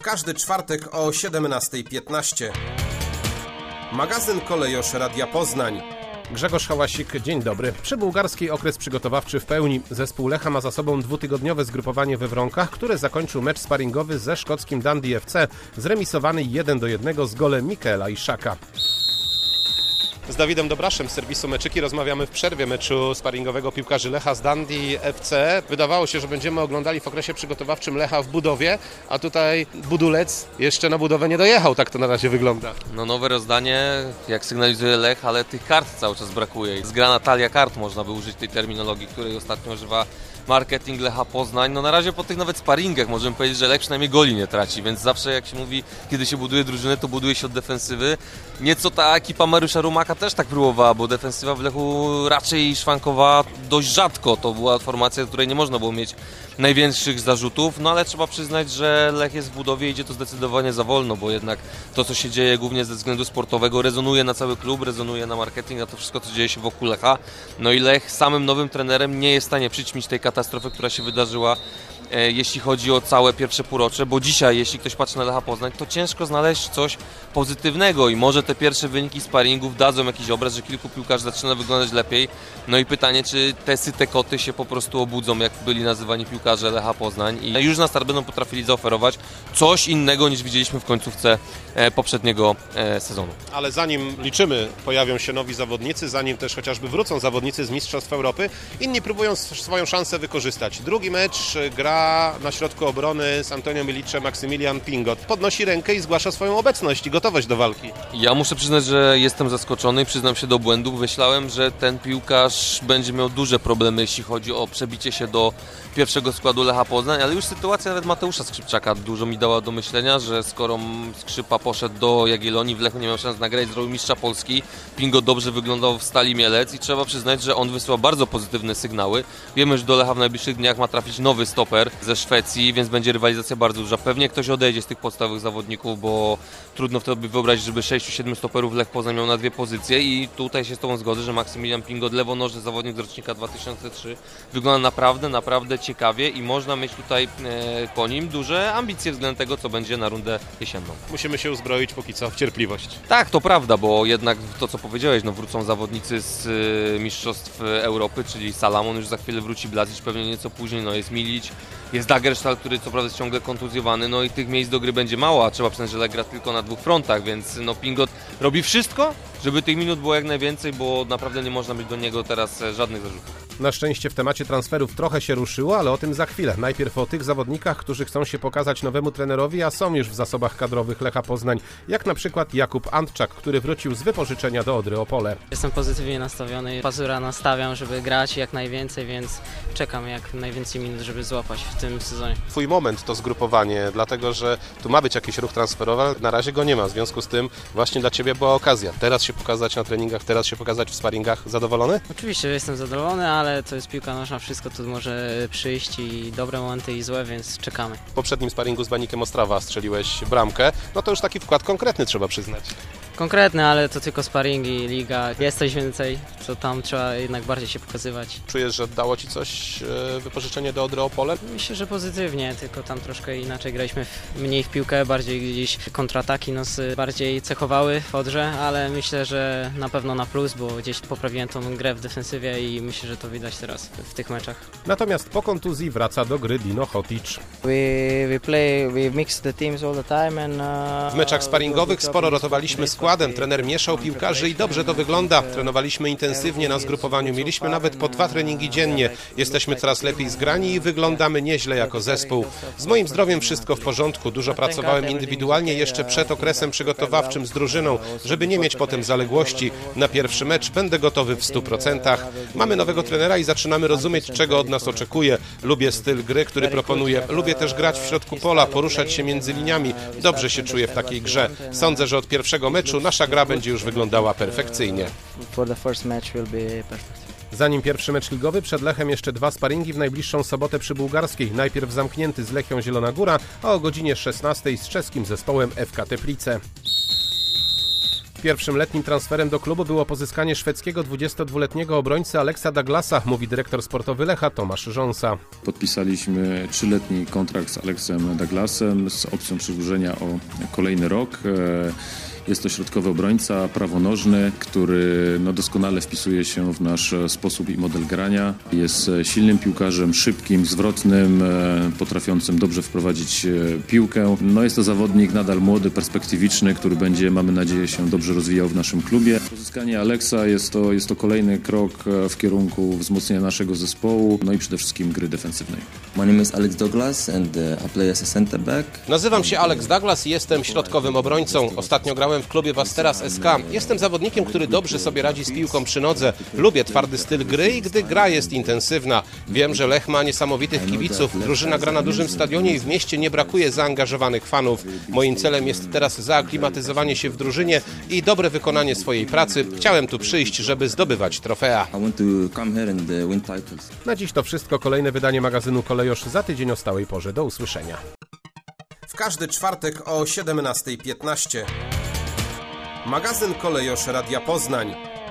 każdy czwartek o 17:15. Magazyn Kolejosz Radia Poznań. Grzegorz Hałasik, dzień dobry. Przybułgarski okres przygotowawczy w pełni. Zespół Lecha ma za sobą dwutygodniowe zgrupowanie we Wronkach, które zakończył mecz sparingowy ze szkockim Dundee FC, zremisowany 1-1 z golem Mikaela Iszaka. Z Dawidem Dobraszem z serwisu Meczyki rozmawiamy w przerwie meczu sparingowego piłkarzy Lecha z Dundee FC. Wydawało się, że będziemy oglądali w okresie przygotowawczym Lecha w budowie, a tutaj budulec jeszcze na budowę nie dojechał, tak to na razie wygląda. No nowe rozdanie, jak sygnalizuje Lech, ale tych kart cały czas brakuje. Zgrana talia kart, można by użyć tej terminologii, której ostatnio używa marketing Lecha Poznań. No na razie po tych nawet sparingach możemy powiedzieć, że Lech przynajmniej goli nie traci, więc zawsze jak się mówi, kiedy się buduje drużynę, to buduje się od defensywy. Nieco ta ekipa Mariusza Rumaka też tak próbowała, bo defensywa w Lechu raczej szwankowała dość rzadko. To była formacja, do której nie można było mieć największych zarzutów, no ale trzeba przyznać, że Lech jest w budowie, idzie to zdecydowanie za wolno, bo jednak to, co się dzieje głównie ze względu sportowego, rezonuje na cały klub, rezonuje na marketing, na to wszystko, co dzieje się wokół Lecha. No i Lech samym nowym trenerem nie jest w stanie przyćmić tej katastrofy, która się wydarzyła, jeśli chodzi o całe pierwsze półrocze, bo dzisiaj, jeśli ktoś patrzy na Lecha Poznań, to ciężko znaleźć coś pozytywnego i może te pierwsze wyniki sparingów dadzą jakiś obraz, że kilku piłkarzy zaczyna wyglądać lepiej. No i pytanie, czy te syte koty się po prostu obudzą, jak byli nazywani piłkarze Lecha Poznań i już na start będą potrafili zaoferować coś innego, niż widzieliśmy w końcówce poprzedniego sezonu. Ale zanim liczymy, pojawią się nowi zawodnicy, zanim też chociażby wrócą zawodnicy z Mistrzostw Europy, inni próbują swoją szansę wykorzystać. Drugi mecz gra na środku obrony z Antonio Miliczem Maksymilian Pingot. Podnosi rękę i zgłasza swoją obecność i gotowość do walki. Ja muszę przyznać, że jestem zaskoczony i przyznam się do błędu. Myślałem, że ten piłkarz będzie miał duże problemy, jeśli chodzi o przebicie się do pierwszego składu Lecha Poznań, ale już sytuacja nawet Mateusza Skrzypczaka dużo mi dała do myślenia, że skoro Skrzypa poszedł do Jagiellonii, w Lechu nie miał szans nagrać, zrobił mistrza Polski, Pingot dobrze wyglądał w Stali Mielec i trzeba przyznać, że on wysyła bardzo pozytywne sygnały. Wiemy, że do Lecha w najbliższych dniach ma trafić nowy stoper ze Szwecji, więc będzie rywalizacja bardzo duża. Pewnie ktoś odejdzie z tych podstawowych zawodników, bo trudno wtedy wyobrazić, żeby 6-7 stoperów Lech Poznań miał na dwie pozycje i tutaj się z Tobą zgodzę, że Maksymilian Pingot, lewonożny zawodnik z rocznika 2003, wygląda naprawdę ciekawie i można mieć tutaj po nim duże ambicje względem tego, co będzie na rundę jesienną. Musimy się uzbroić póki co w cierpliwość. Tak, to prawda, bo jednak to, co powiedziałeś, no wrócą zawodnicy z Mistrzostw Europy, czyli Salamon, już za chwilę wróci Blazic, pewnie nieco później, no jest Milić, jest Dagersztal, który co prawda jest ciągle kontuzjowany, no i tych miejsc do gry będzie mało, a trzeba przyznać, że Lech gra tylko na dwóch frontach, więc no Pingot robi wszystko, żeby tych minut było jak najwięcej, bo naprawdę nie można mieć do niego teraz żadnych zarzutów. Na szczęście w temacie transferów trochę się ruszyło, ale o tym za chwilę. Najpierw o tych zawodnikach, którzy chcą się pokazać nowemu trenerowi, a są już w zasobach kadrowych Lecha Poznań, jak na przykład Jakub Antczak, który wrócił z wypożyczenia do Odry Opole. Jestem pozytywnie nastawiony, Pazura nastawiam, żeby grać jak najwięcej, więc czekam jak najwięcej minut, żeby złapać w tym sezonie. Twój moment to zgrupowanie, dlatego że tu ma być jakiś ruch transferowy, na razie go nie ma, w związku z tym właśnie dla Ciebie była okazja. Teraz się pokazać na treningach, teraz się pokazać w sparingach. Zadowolony? Oczywiście jestem zadowolony, ale to jest piłka nożna, wszystko tu może przyjść i dobre momenty i złe, więc czekamy. W poprzednim sparingu z Banikiem Ostrawa strzeliłeś bramkę, no to już taki wkład konkretny trzeba przyznać. Konkretne, ale to tylko sparingi, liga, jest coś więcej, co tam trzeba jednak bardziej się pokazywać. Czujesz, że dało Ci coś wypożyczenie do Odry Opole? Myślę, że pozytywnie, tylko tam troszkę inaczej graliśmy, mniej w piłkę, bardziej gdzieś kontrataki nas bardziej cechowały w Odrze, ale myślę, że na pewno na plus, bo gdzieś poprawiłem tą grę w defensywie i myślę, że to widać teraz w tych meczach. Natomiast po kontuzji wraca do gry Dino Hotić. W meczach sparingowych sporo rotowaliśmy składem, trener mieszał piłkarzy i dobrze to wygląda. Trenowaliśmy intensywnie na zgrupowaniu, mieliśmy nawet po 2 treningi dziennie. Jesteśmy coraz lepiej zgrani i wyglądamy nieźle jako zespół. Z moim zdrowiem wszystko w porządku, dużo pracowałem indywidualnie jeszcze przed okresem przygotowawczym z drużyną, żeby nie mieć potem zaległości. Na pierwszy mecz będę gotowy w 100%. Mamy nowego trenera i zaczynamy rozumieć, czego od nas oczekuje. Lubię styl gry, który proponuje. Lubię też grać w środku pola, poruszać się między liniami. Dobrze się czuję w takiej grze. Sądzę, że od pierwszego meczu nasza gra będzie już wyglądała perfekcyjnie. Zanim pierwszy mecz ligowy, przed Lechem jeszcze 2 sparingi w najbliższą sobotę przy Bułgarskiej. Najpierw zamknięty z Lechią Zielona Góra, a o godzinie 16 z czeskim zespołem FK Teplice. Pierwszym letnim transferem do klubu było pozyskanie szwedzkiego 22-letniego obrońcy Alexa Douglasa, mówi dyrektor sportowy Lecha Tomasz Rząsa. Podpisaliśmy 3-letni kontrakt z Alexem Douglasem z opcją przedłużenia o kolejny rok. Jest to środkowy obrońca, prawonożny, który doskonale wpisuje się w nasz sposób i model grania. Jest silnym piłkarzem, szybkim, zwrotnym, potrafiącym dobrze wprowadzić piłkę. Jest to zawodnik nadal młody, perspektywiczny, który będzie, mamy nadzieję, się dobrze rozwijał w naszym klubie. Pozyskanie Alexa jest to kolejny krok w kierunku wzmocnienia naszego zespołu, i przede wszystkim gry defensywnej. My name is Alex Douglas and I play as a center back. Nazywam się Alex Douglas i jestem środkowym obrońcą. Ostatnio grałem w klubie Vasteras SK. Jestem zawodnikiem, który dobrze sobie radzi z piłką przy nodze. Lubię twardy styl gry i gdy gra jest intensywna. Wiem, że Lech ma niesamowitych kibiców. Drużyna gra na dużym stadionie i w mieście nie brakuje zaangażowanych fanów. Moim celem jest teraz zaaklimatyzowanie się w drużynie i dobre wykonanie swojej pracy. Chciałem tu przyjść, żeby zdobywać trofea. I want to come here and win titles. Na dziś to wszystko. Kolejne wydanie magazynu Kolejosz za tydzień o stałej porze. Do usłyszenia. W każdy czwartek o 17:15. Magazyn Kolejosz Radia Poznań.